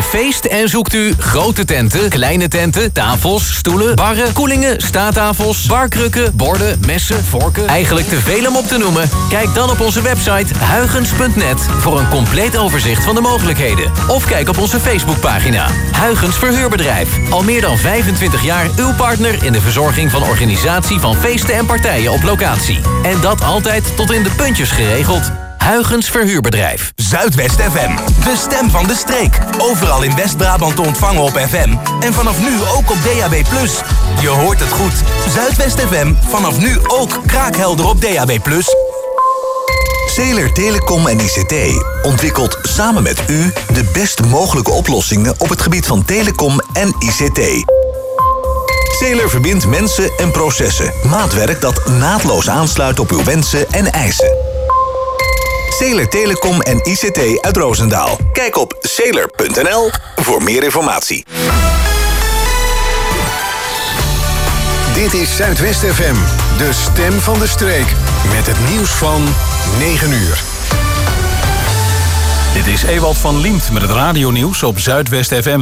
feest en zoekt u grote tenten, kleine tenten, tafels, stoelen, barren, koelingen, staattafels, barkrukken, borden, messen, vorken. Eigenlijk te veel om op te noemen? Kijk dan op onze website huygens.net voor een compleet overzicht van de mogelijkheden. Of kijk op onze Facebookpagina. Huygens Verhuurbedrijf. Al meer dan 25 jaar uw partner in de verzorging van organisatie van feesten en partijen op locatie. En dat altijd tot in de puntjes geregeld. Huygens Verhuurbedrijf. Zuidwest FM, de stem van de streek. Overal in West-Brabant te ontvangen op FM. En vanaf nu ook op DAB+. Je hoort het goed. Zuidwest FM, vanaf nu ook kraakhelder op DAB+. Zeeler Telecom en ICT ontwikkelt samen met u de best mogelijke oplossingen op het gebied van telecom en ICT. Zeeler verbindt mensen en processen. Maatwerk dat naadloos aansluit op uw wensen en eisen. Zeeler Telecom en ICT uit Roosendaal. Kijk op zeeler.nl voor meer informatie. Dit is Zuidwest FM, de stem van de streek. Met het nieuws van 9 uur. Dit is Ewald van Liemt met het radionieuws op Zuidwest FM.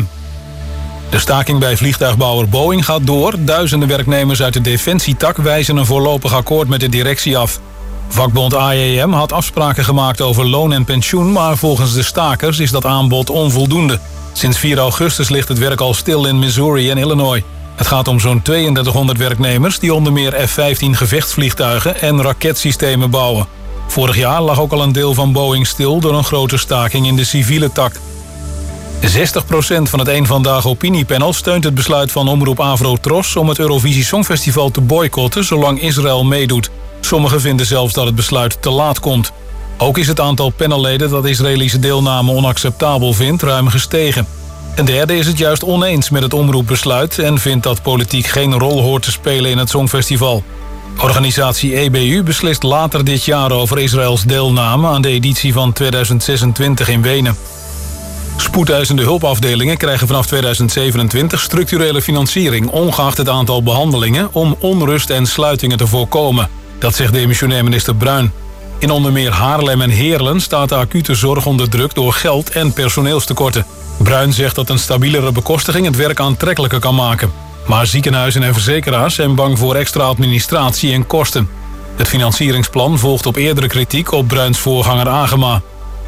De staking bij vliegtuigbouwer Boeing gaat door. Duizenden werknemers uit de defensietak wijzen een voorlopig akkoord met de directie af. Vakbond AEM had afspraken gemaakt over loon en pensioen, maar volgens de stakers is dat aanbod onvoldoende. Sinds 4 augustus ligt het werk al stil in Missouri en Illinois. Het gaat om zo'n 3200 werknemers die onder meer F-15 gevechtsvliegtuigen en raketsystemen bouwen. Vorig jaar lag ook al een deel van Boeing stil door een grote staking in de civiele tak. 60% van het Eén Vandaag opiniepanel steunt het besluit van omroep Avro-Tros om het Eurovisie Songfestival te boycotten zolang Israël meedoet. Sommigen vinden zelfs dat het besluit te laat komt. Ook is het aantal panelleden dat Israëlische deelname onacceptabel vindt ruim gestegen. Een derde is het juist oneens met het omroepbesluit en vindt dat politiek geen rol hoort te spelen in het Songfestival. Organisatie EBU beslist later dit jaar over Israëls deelname aan de editie van 2026 in Wenen. Spoedeisende hulpafdelingen krijgen vanaf 2027 structurele financiering, ongeacht het aantal behandelingen, om onrust en sluitingen te voorkomen. Dat zegt demissionair minister Bruin. In onder meer Haarlem en Heerlen staat de acute zorg onder druk door geld en personeelstekorten. Bruin zegt dat een stabielere bekostiging het werk aantrekkelijker kan maken. Maar ziekenhuizen en verzekeraars zijn bang voor extra administratie en kosten. Het financieringsplan volgt op eerdere kritiek op Bruins voorganger Agema.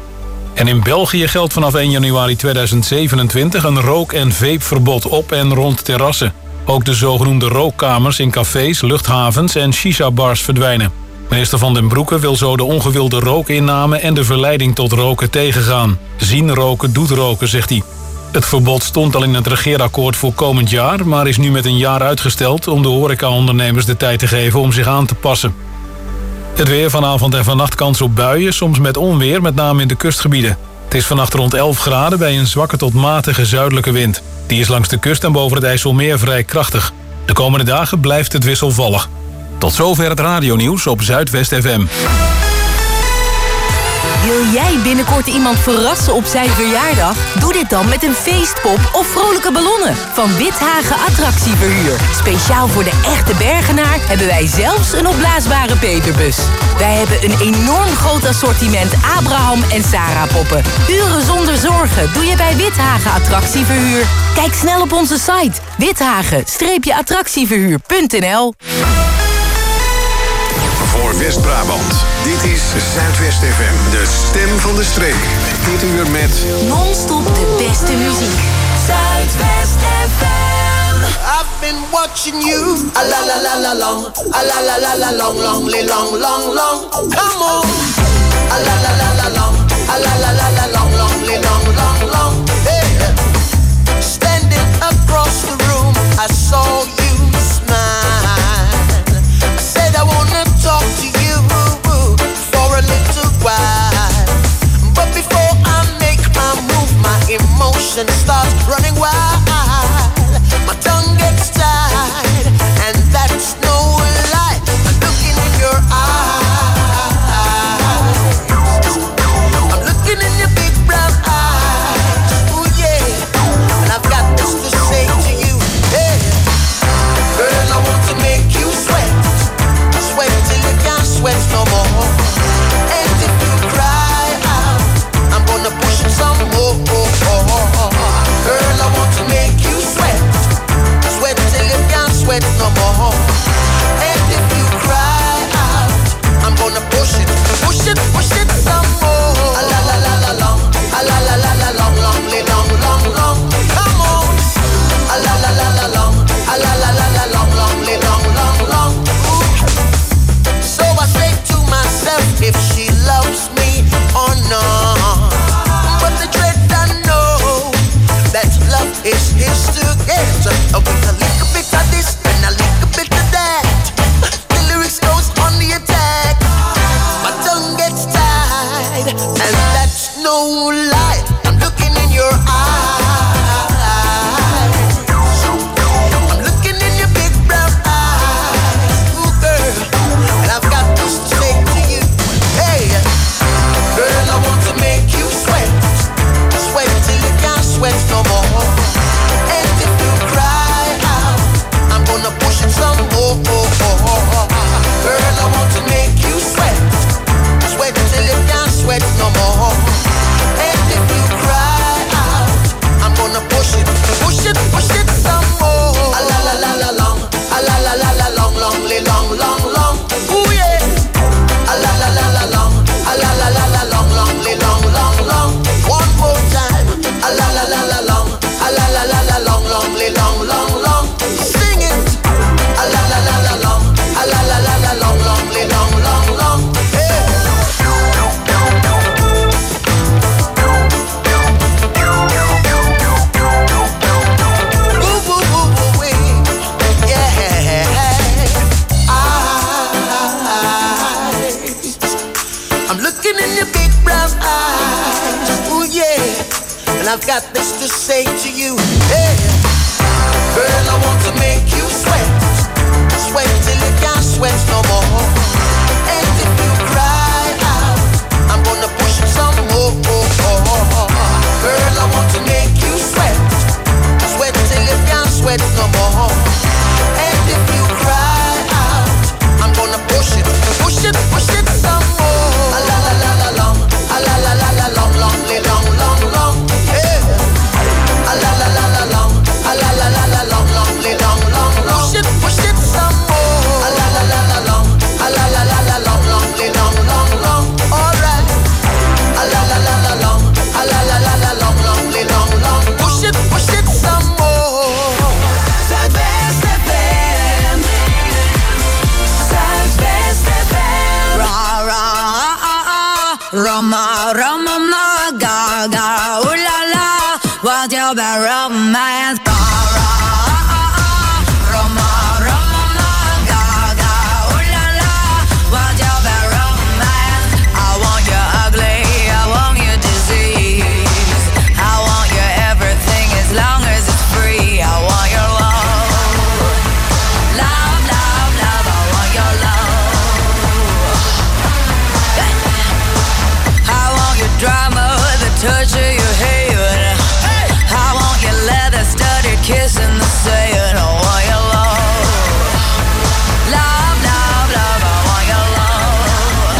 En in België geldt vanaf 1 januari 2027 een rook- en vapeverbod op en rond terrassen. Ook de zogenoemde rookkamers in cafés, luchthavens en shisha-bars verdwijnen. Minister Van den Broeke wil zo de ongewilde rookinname en de verleiding tot roken tegengaan. Zien roken doet roken, zegt hij. Het verbod stond al in het regeerakkoord voor komend jaar, maar is nu met een jaar uitgesteld om de horecaondernemers de tijd te geven om zich aan te passen. Het weer vanavond en vannacht kans op buien, soms met onweer, met name in de kustgebieden. Het is vannacht rond 11 graden bij een zwakke tot matige zuidelijke wind. Die is langs de kust en boven het IJsselmeer vrij krachtig. De komende dagen blijft het wisselvallig. Tot zover het radionieuws op Zuidwest FM. Wil jij binnenkort iemand verrassen op zijn verjaardag? Doe dit dan met een feestpop of vrolijke ballonnen van Withagen Attractieverhuur. Speciaal voor de echte Bergenaar hebben wij zelfs een opblaasbare peperbus. Wij hebben een enorm groot assortiment Abraham en Sarah poppen. Uren zonder zorgen doe je bij Withagen Attractieverhuur. Kijk snel op onze site withagen-attractieverhuur.nl. Voor West-Brabant. Dit is Zuidwest FM, de stem van de streek. Dit uur met non-stop de beste muziek. Zuidwest FM. I've been watching you. A la la la la long. A la la la la long, long, long, long, long. Come on. A la la la la long. A la la la la long, long, long, long, long. Hey. Standing across the room, I saw you smile. I said I wanna talk to you for a little while. But before I make my move, my emotions start running wild. My tongue gets tied, and that's no lie. I'm looking in your eyes. I'm looking in your big it with a little bit of this and a little bit of that. The lyrics goes on the attack. My tongue gets tied, and that's no lie. I'm looking in your eyes. I'm looking in your big brown eyes, ooh girl, and I've got this to say to you. Hey, girl, I want to make you sweat, sweat till you can't sweat no more. And if you cry out, I'm gonna push it some more. Girl, I want to make you sweat, sweat till you can't sweat no more. And if you cry out, I'm gonna push it some more. A la la la la long, a la la la la long, long, long, long, long. Ooh yeah. A la la la la long, a la la la la long, long, long, long, long. One more time. A la la la la long, a la la la la long, long, long, long, long. Sing it. A la la la la long, a la la la la long, long, long, long, long. Hey. Ooh, ooh, ooh, ooh, yeah. I'm looking in your big brown eyes, ooh yeah, and I've got this to say to you, hey. Girl, I want to make you sweat, sweat till you can't sweat no more. And if you cry out, I'm gonna push it some more. Girl, I want to make you sweat, sweat till you can't sweat no more. And if you cry out, I'm gonna push it some more. A la la la la long, a la la la la long, long, long, long, long. Hey. A la la la la long, a la la la la long, long, long, long, long. Push it some more. A la la la la long, a la la la la long, long, long, long, long. All right. A la la la la long, a la la la la long, long, long, long. Push it some more. Zuidwest FM, Zuidwest FM. Ra ra Roma Roma ma ga ga ooh la la. What's your bad romance? Ra ra Roma Roma ma ga ga ooh la la. What's your bad romance? I want you ugly, I want you disease, I want you everything as long as it's free. I want your love, love, love, love. I want your love. I want your drama, the touch of your hair. I want your leather studded kiss in the sand. I want your love, love, love, love. I want your love.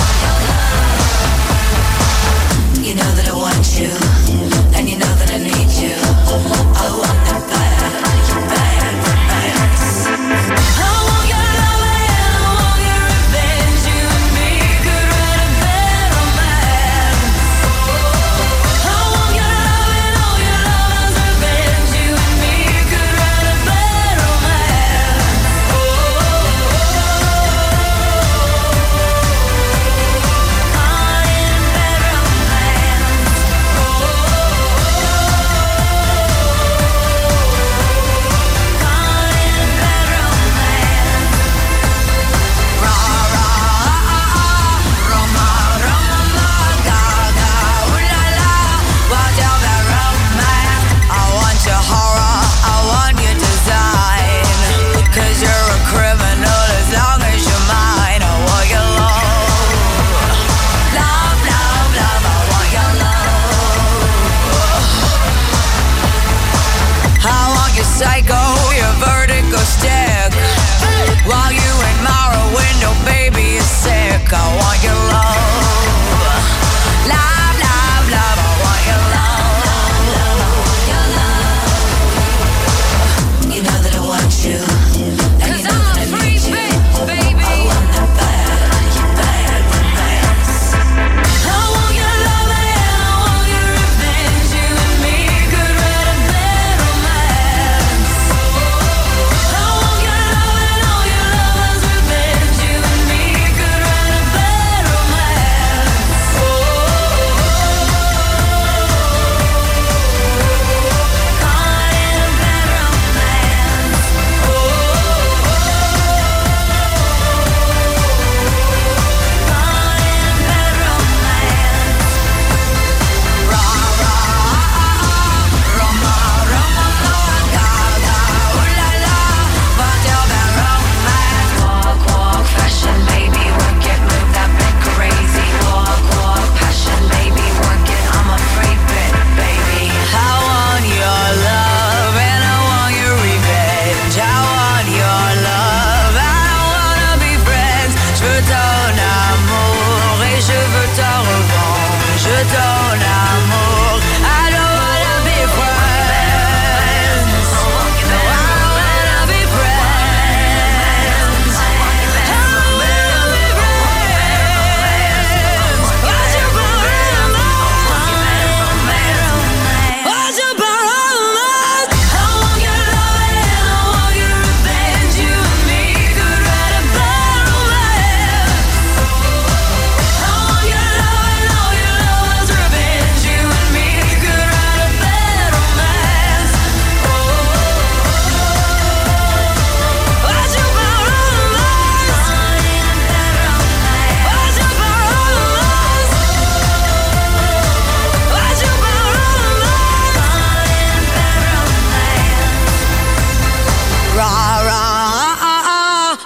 You know that I want you, and you know that I need you. I want that bad, bad, bad. I want your love and I want your revenge. You and me could write a bad romance. I want your love and all your love's revenge. You and me could write a bad romance. Psycho, your vertigo stick. While you admire a window, baby, you're sick. I want your love, love, love, love. I want your love. You know that I want you, and you know that I need you. Baby. I want that bad, bad romance. I want your love and I want your revenge. You and me could write a bad romance. I want your love and all your love's revenge. You and me could write a bad romance.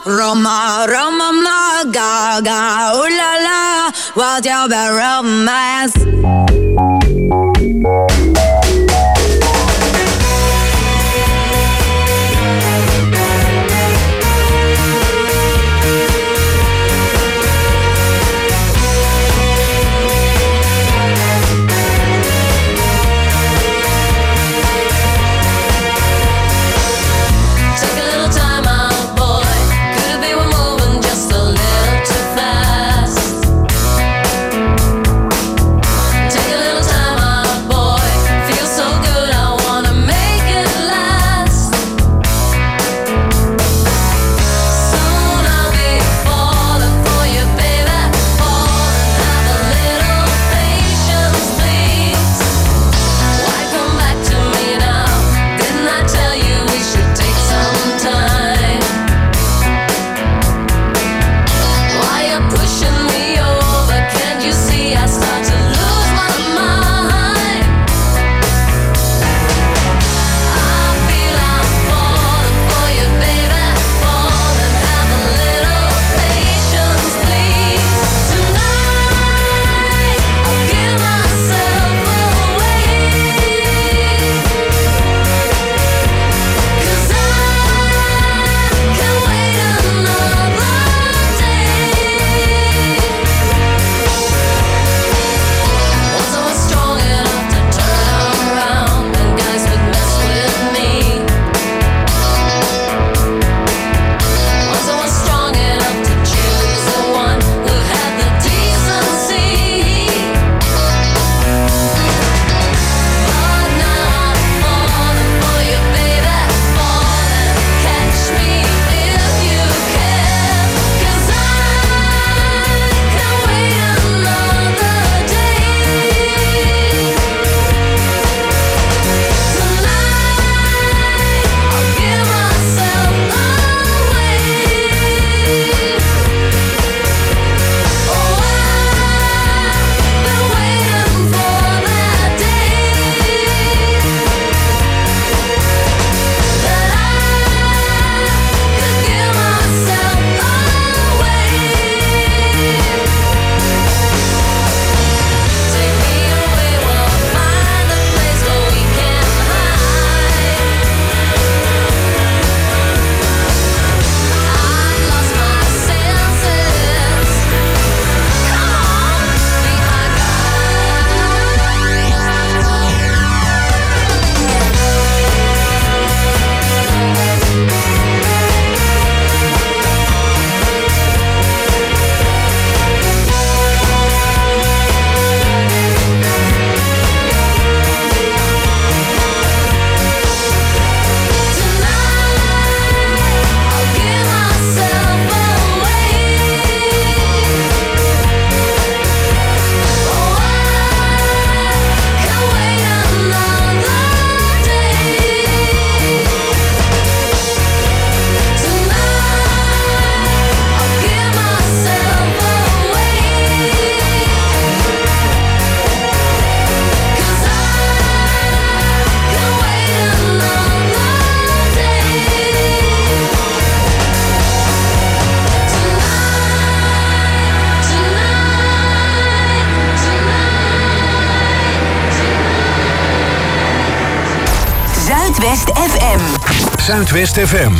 Roma, Roma, ma, ga, ga, ooh la la, what's your bad romance? Zuidwest FM. Zuidwest FM.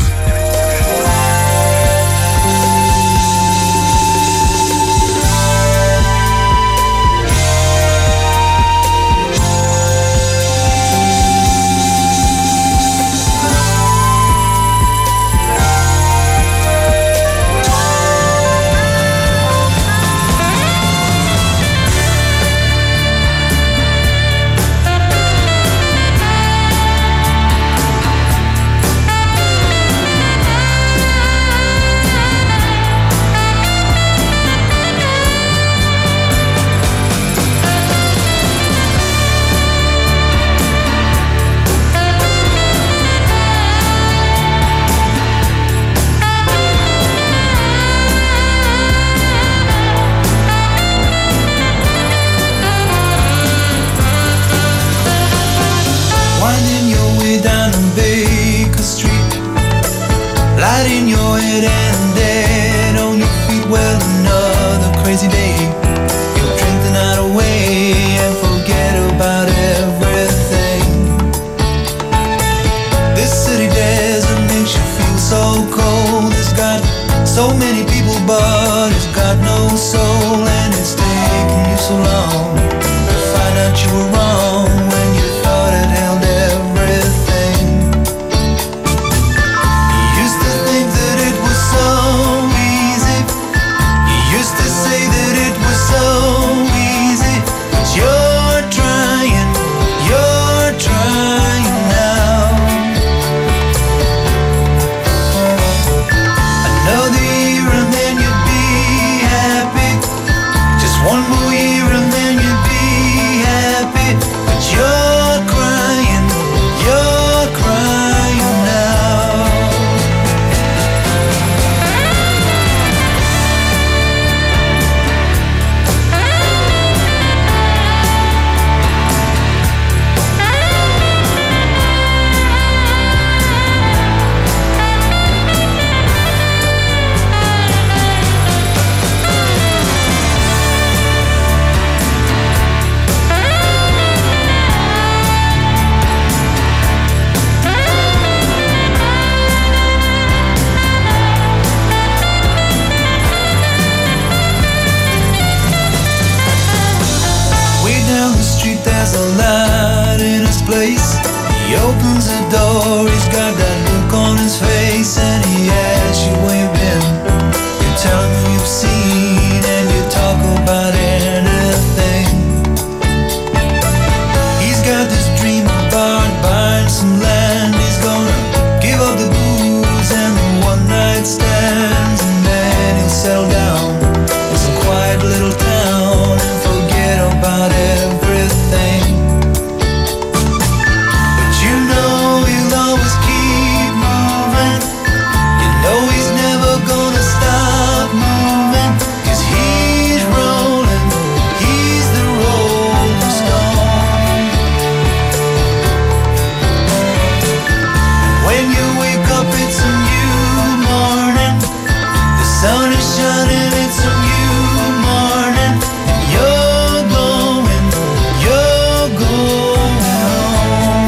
so many people, but it's got no soul, and it's taken you so long to find out you were wrong when you thought it held everything. You used to think that it was so easy. You used to say that it was so easy, but you're trying now. Another year and then you'd be happy. Just one more year and then you'd be happy. But you're crying now. There's a light in his place. He opens the door, he's got that look on his face, and he asks you where you've been. You tell him who you've seen, and you talk about anything. He's got this dream about buying some land. He's gonna give up the booze and the one-night stands, and then he'll settle down in some quiet little town and forget about everything. But you know he'll always keep moving. You know he's never gonna stop moving, 'cause he's rolling, he's the rolling stone. When you wake up it's a new morning. The sun is shining, it's a new morning. And you're going home.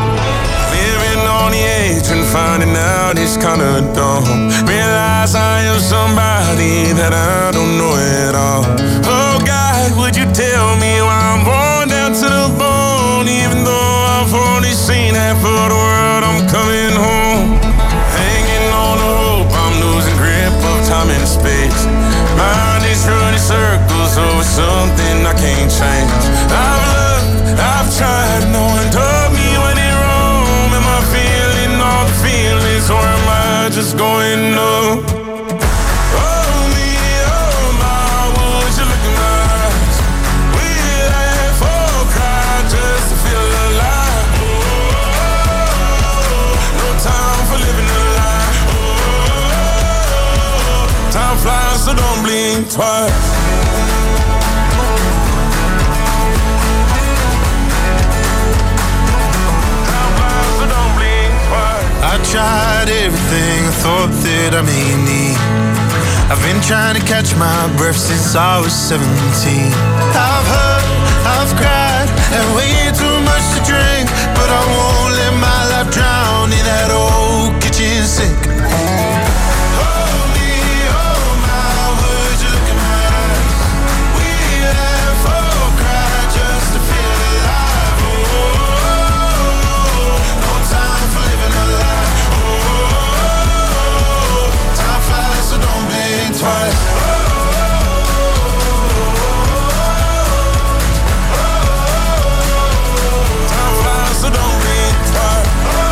finding out it's kinda dumb. Realize I am of somebody that I don't know at all. Oh God, would you tell me why I'm born down to the bone? Even though I've only seen half of the world, I'm coming home. Hanging on to hope, I'm losing grip of time and space. Mind is running circles over something I can't change. I've loved, I've tried, no one told me when it wrong. Am I feeling all the feelings, or am I just going numb? Oh me, oh my, would you look in my eyes? We laugh or cry just to feel alive. Oh, no time for living a lie. Oh, time flies, so don't blink twice. I tried everything I thought that I may need. I've been trying to catch my breath since I was 17. I've hurt, I've cried, and way too much to drink, but I won't let my life drown in that old kitchen sink. Hold me, oh my, would you look in my eyes? We laugh or cry just to feel alive. Oh, no time for living a lie. So don't blink twice. Time flies, so don't blink twice.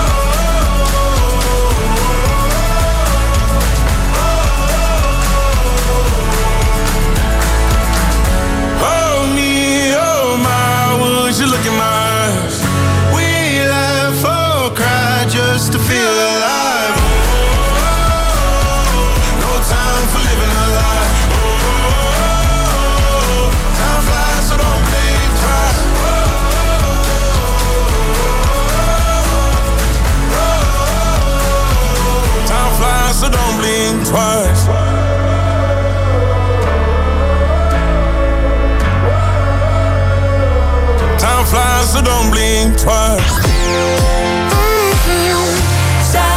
Oh me, oh my, would you look in my eyes? We laugh or cry just to feel alive. Time for living a lie. Oh, time flies, so don't blink twice. Time flies, so don't blink twice. Time flies, so don't blink twice.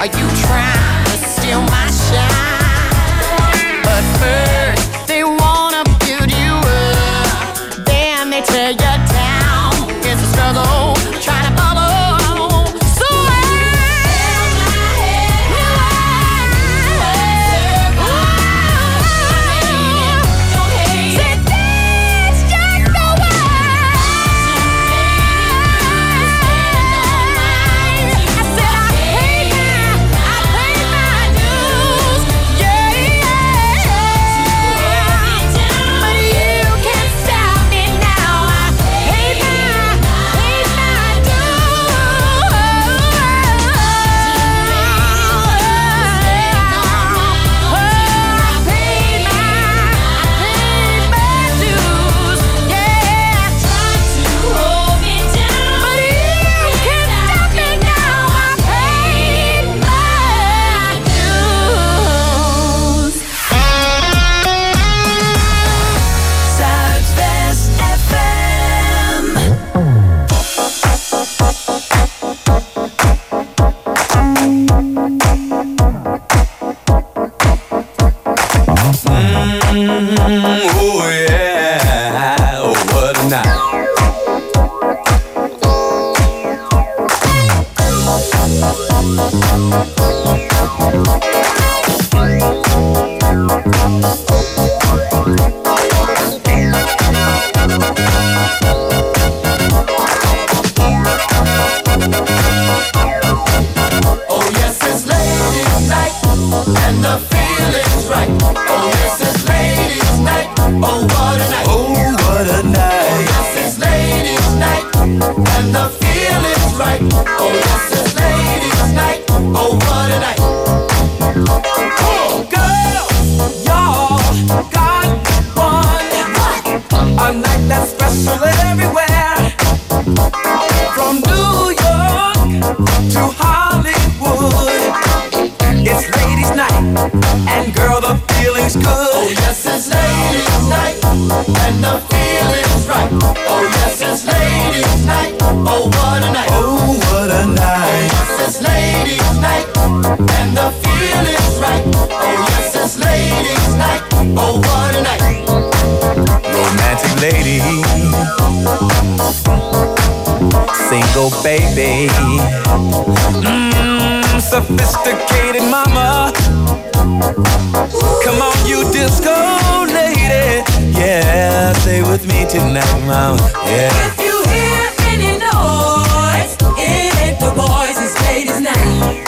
Are you trying to steal my shine? But first, they wanna build you up, then they tear you down. It's a struggle, trying to bubble. So sophisticated mama. Come on, you disco lady. Yeah, stay with me tonight, mama. Yeah. If you hear any noise, it ain't the boys, it's ladies' night.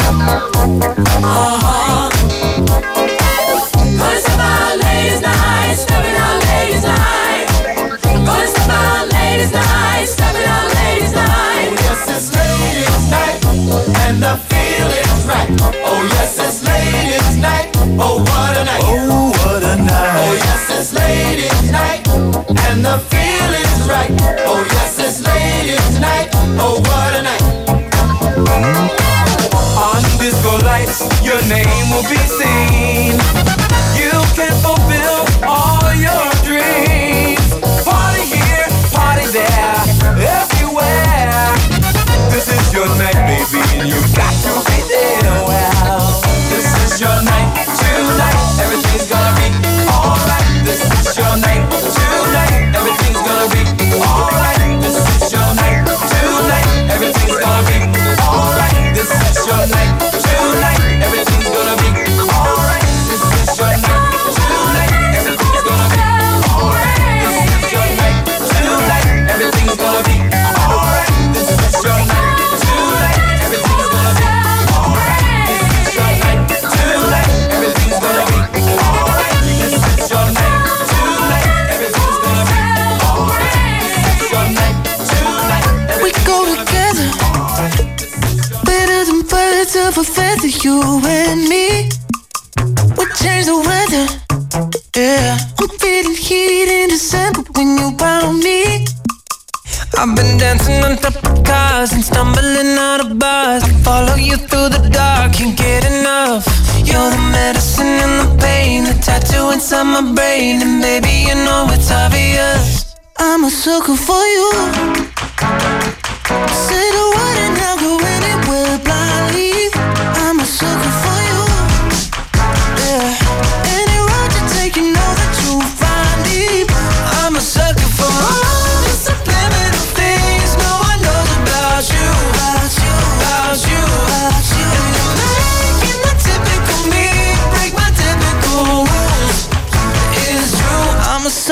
Gonna step out ladies' night, stepping out ladies' night. Gonna step out ladies' night, stepping out ladies' night. Oh yes, it's ladies' night, and the feeling's right. Oh yes, it's ladies' night. Oh what a night. Oh what a night. Oh yes, it's ladies' night, and the feeling's right. Oh yes, it's ladies' night. Oh what a night. On disco lights, your name will be seen. You can fulfill all your dreams. Party here, party there, everywhere. This is your night, baby, and you got to be there. Well, this is your night tonight. Everything's gonna be alright. This is your night tonight. Everything's gonna be alright. This is your night tonight. Everything's gonna be alright. This is your night tonight. Everything's gonna be alright. This is your night tonight. Everything's gonna be alright. This is your night tonight. Everything's gonna be alright. This is your night tonight. Everything's gonna be alright. This is your night tonight. Everything's gonna be alright. This is your night tonight. Everything's gonna be alright. This is your night tonight. We go together, better than birds of a feather, you and me. We change the weather, yeah. I'm feeling heat in December when you found me. I've been dancing on top of cars and stumbling out of bars. I follow you through the dark, can't get enough. You're the medicine and the pain, the tattoo inside my brain. And baby, you know it's obvious, I'm a sucker for you. Say the word and I'll go anywhere blindly. I'm a sucker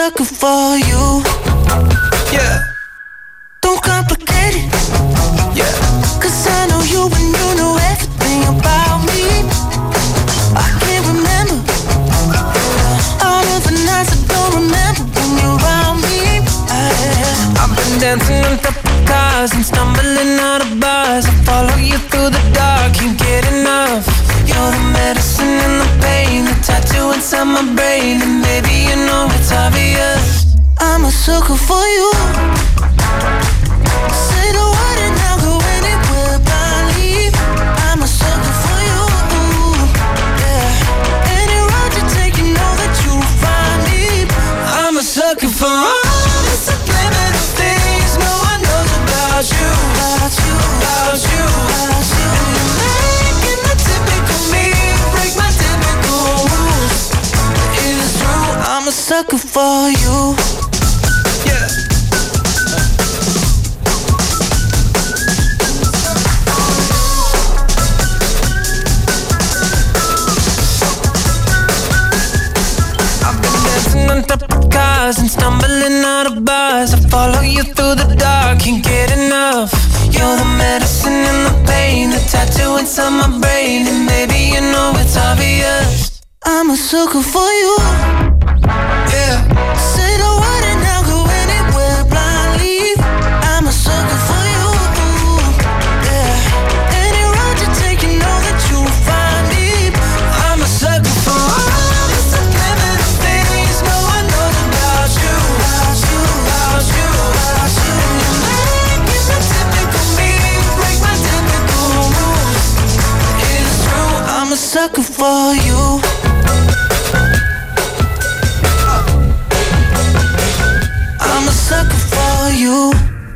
sucker for you. Yeah. Don't complicate it. Yeah. Cause I know you and you know everything about me. I can't remember all of the nights I don't remember when you're around me. I've been dancing on top of cars and stumbling out of bars. I follow you through the dark, can't get enough. You're the medicine and the pain, the tattoo inside my brain, and baby you know it's obvious. I'm a sucker for you. Say the word and I'll go anywhere blindly. I'm a sucker for you. Yeah. Any road you take, you know that you'll find me. I'm a sucker for all the subliminal things no one knows about you. About you, about you, about you. And you're making the typical me break my typical rules. It is true, I'm a sucker for you. yeah. I've been dancing on top of cars and stumbling out of bars. I follow you through the dark, can't get enough. You're the medicine and the pain, the tattoo inside my brain, and baby you know it's obvious. I'm a sucker for you. Yeah. Say the word and I'll go anywhere blindly. I'm a sucker for you. Yeah. Any road you take, you know that you'll find me. I'm a sucker for all the subliminal things no one knows about you. About you, About you, about you. and you're making the typical me break my typical rules. It is true, I'm a sucker for you. I'm a sucker for you.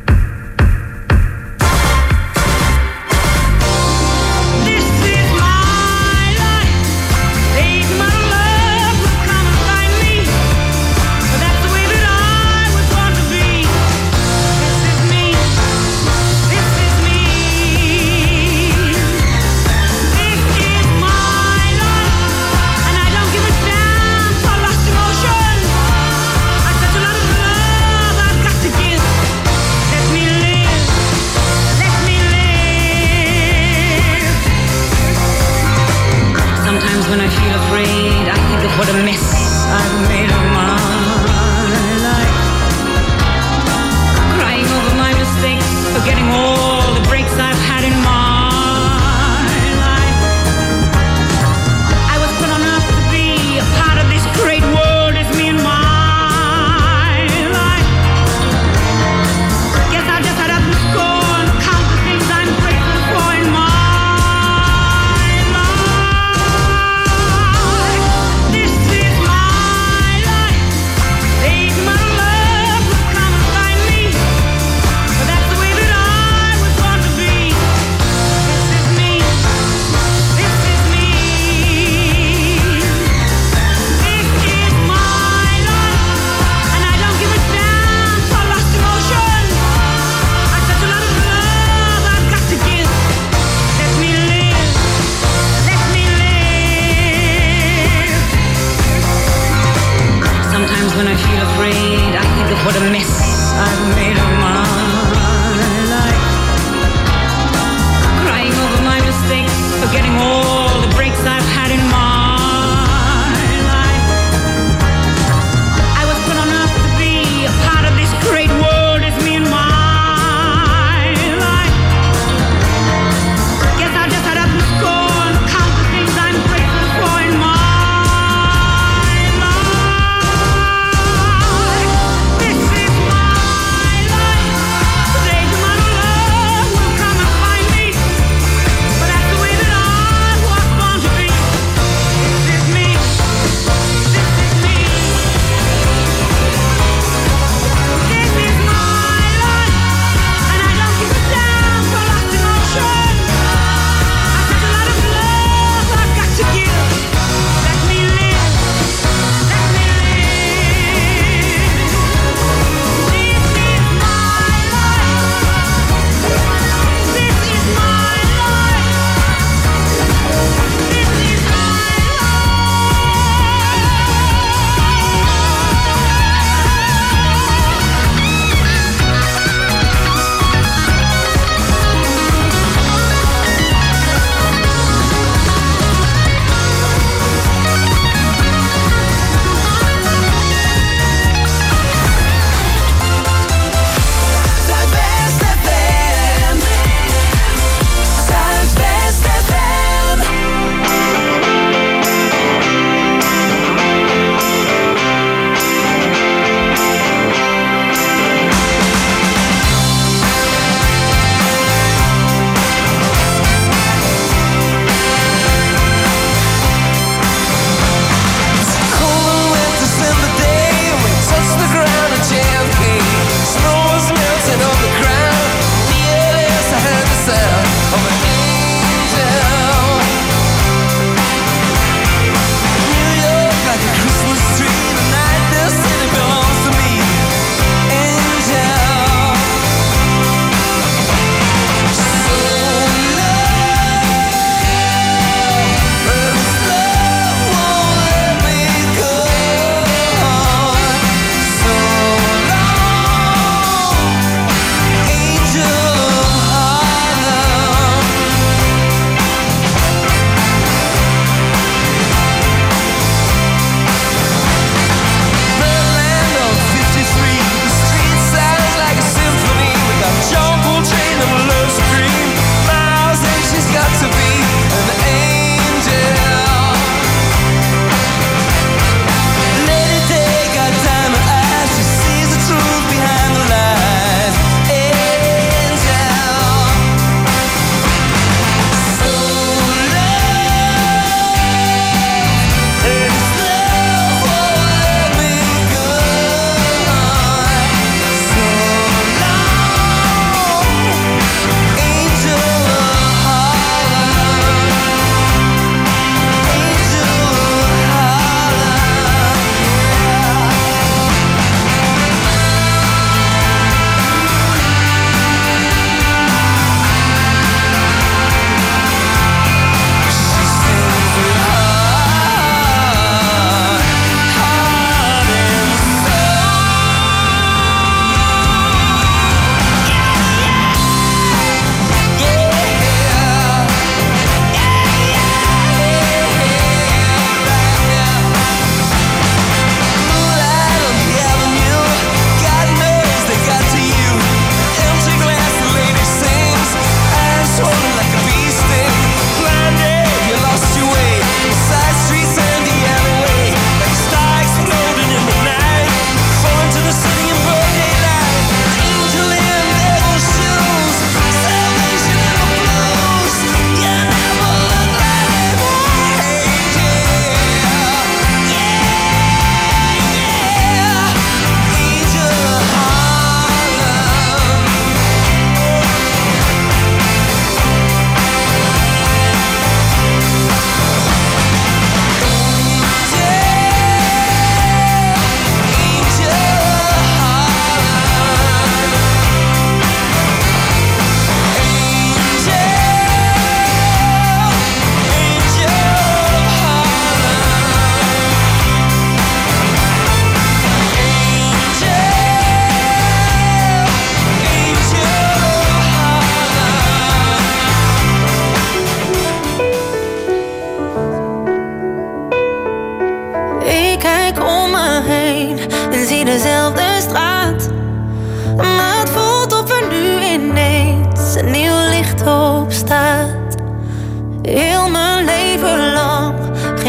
This is my life. Ain't my love will come and find me. But that's the way that I was born to be. This is me. This is me. This is my life, and I don't give a damn for lost emotion. I've got a lot of love I've got to give. Let me live. Let me live. Sometimes when I feel afraid, I think of what a mess I've made of my life. Crying over my mistakes, forgetting all the breaks I've had in my life. I was put on earth to be a part of this great world. It's me and my life. Guess I'll just add up and score and count the things I'm grateful for in my life. This is my life. Ain't my love will come and find me. But that's the way that I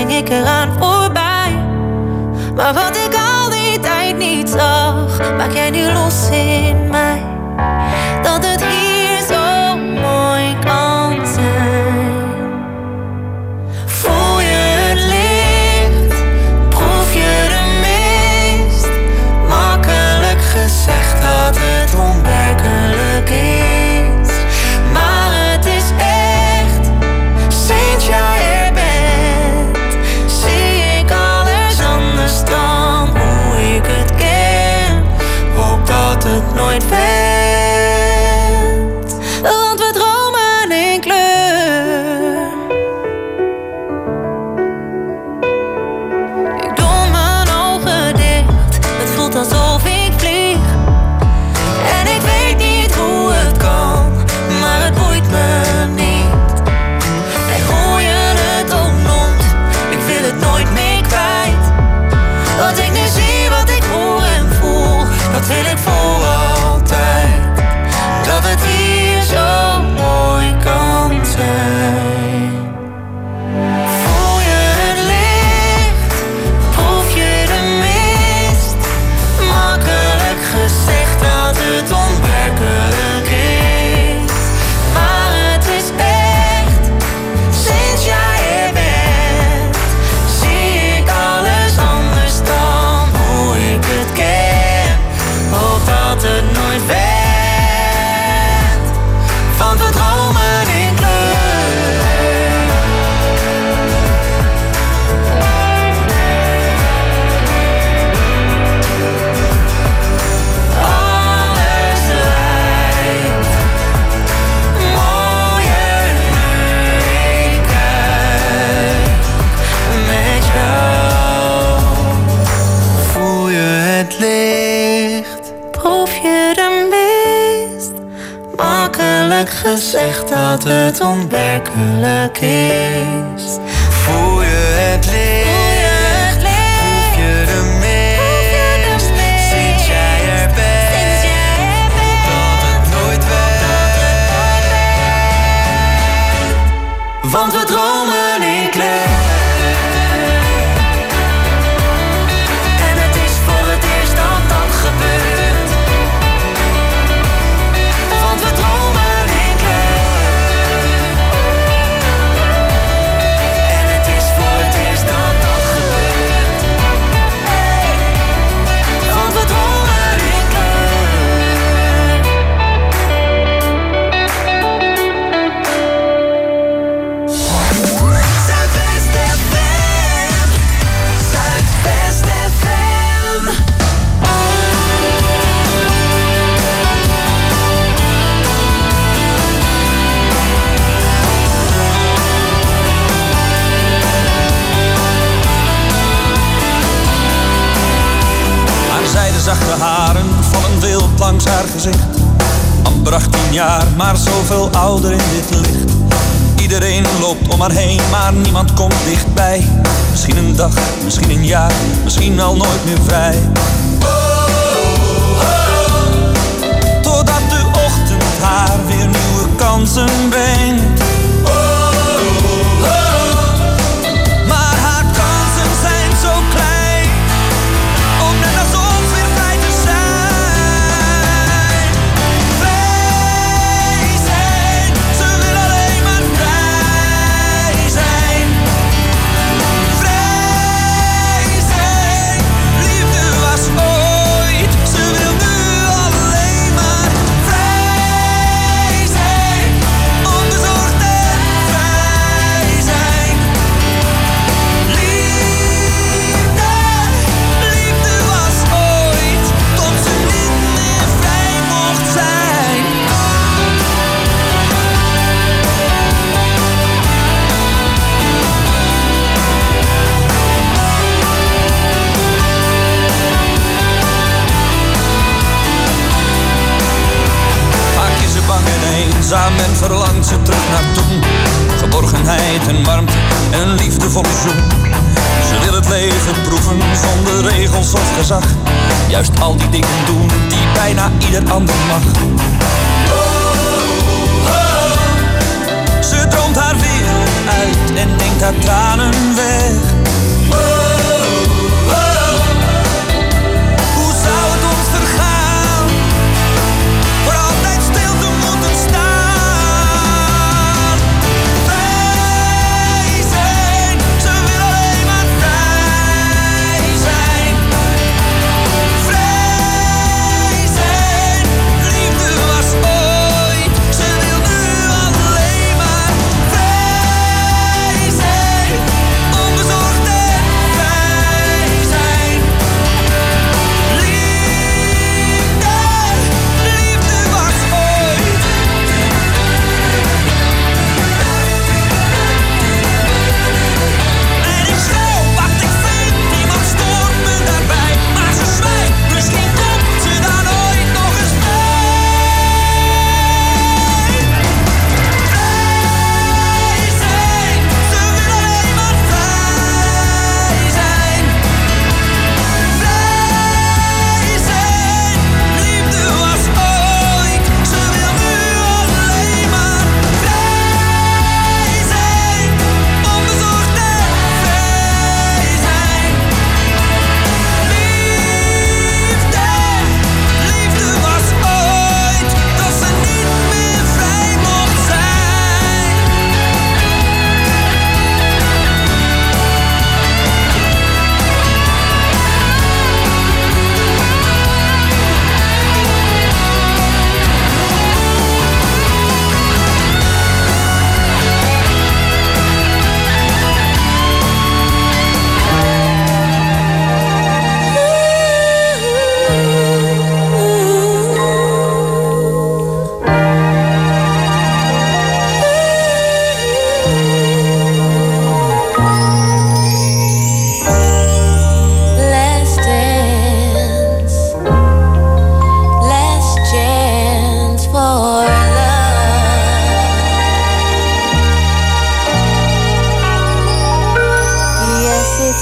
ging ik eraan voorbij. Maar wat ik al die tijd niet zag, maak jij nu los in mij. Dat het hier zo mooi kan zijn. Voel je het licht, proef je de mist. Makkelijk gezegd dat het onwerkelijk is. Maar het is echt, sinds jij er bent, zie ik alles anders dan hoe ik het ken. Hoop dat het nooit wendt, want we dromen in kleur. Ik doe mijn ogen dicht, het voelt alsof ik vlieg. En ik weet niet hoe het kan, maar het boeit me niet. En hoe je het ook noemt, ik wil het nooit meer kwijt. Wat ik nu zie, wat ik hoor en voel, dat wil ik voor altijd. Dat het hier zo mooi kan zijn. Voel je het licht, proef je de mist. Makkelijk gezegd dat het onwerkelijk is. Maar het is echt, sinds jij er bent, zie ik alles anders dan hoe ik het ken. Hoop dat het nooit wendt, want we dromen in kleur. Alles lijkt mooier nu ik kijk met jou. Voel je het licht, proef je de mist. Makkelijk gezegd dat het onwerkelijk is. Voel je het licht, proef je de mist. Sinds jij er bent, hoop dat het nooit wendt, want we dromen in kleur. En het is voor het eerst dat dat gebeurt, want we dromen in kleur. En het is voor het eerst dat dat gebeurt, want we dromen in kleur. Zuidwest FM, Zuidwest FM. Haar zijde zachte haren vallen wild langs haar gezicht. Amper 18 jaar, maar zoveel ouder in dit licht. Iedereen loopt om haar heen, maar niemand komt dichtbij. Misschien een dag, misschien een jaar, misschien al nooit meer vrij. Totdat de ochtend haar weer nieuwe kansen brengt. Maar haar kansen zijn zo klein, om net als ons weer vrij te zijn. Vrij zijn, ze wil alleen maar vrij zijn. Vrij zijn, liefde was ooit, ze wil nu alleen maar vrij zijn. Onbezorgd en vrij zijn. Liefde, liefde was ooit, tot ze niet meer vrij mocht zijn. Vaak is ze bang en eenzaam en verlangt ze terug naar toen. Geborgenheid en warmte en een liefdevolle zoen. Ze wil het leven proeven zonder regels of gezag. Juist al die dingen doen die bijna ieder ander mag. Ze droomt haar wereld uit en denkt haar tranen weg.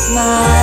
smile.